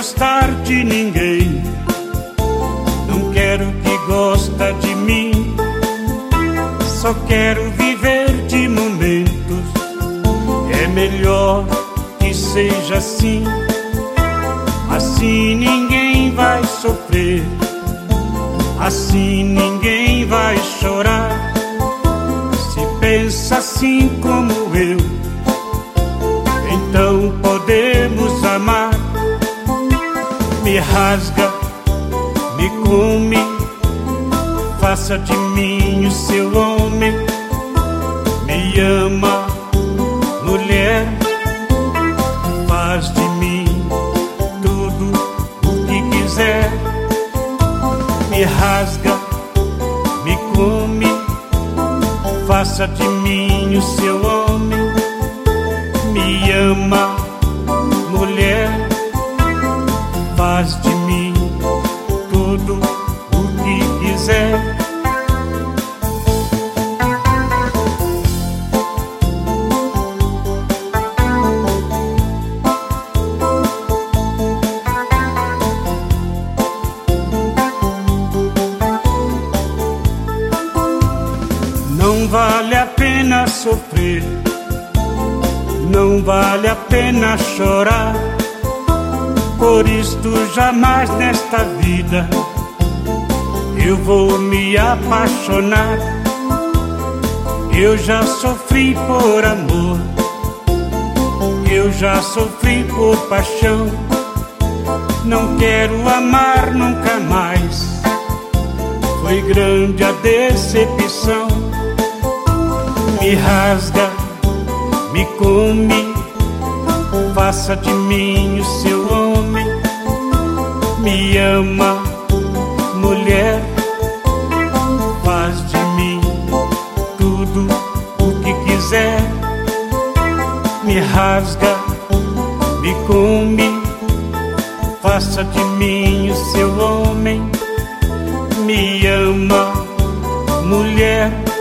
gostar de ninguém, não quero que gosta de mim. Só quero viver de momentos, é melhor que seja assim. Assim ninguém vai sofrer, assim ninguém vai chorar. Se pensa assim como eu, então podemos amar. Me rasga, me come, faça de mim o seu homem. Me ama, mulher, faz de mim tudo o que quiser. Me rasga, me come, faça de mim o seu homem. Me ama, mulher, faz de mim tudo o que quiser. Não vale a pena sofrer, não vale a pena chorar. Por isto jamais nesta vida eu vou me apaixonar. Eu já sofri por amor, eu já sofri por paixão. Não quero amar nunca mais, foi grande a decepção. Me rasga, me come, faça de mim o seu homem. Me ama, mulher, faz de mim tudo o que quiser. Me rasga, me come, faça de mim o seu homem. Me ama, mulher,